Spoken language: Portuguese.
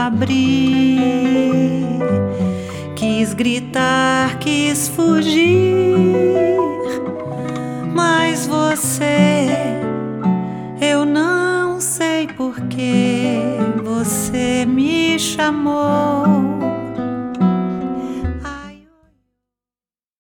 abrir. Quis gritar, quis fugir, mas eu não sei por que você me chamou.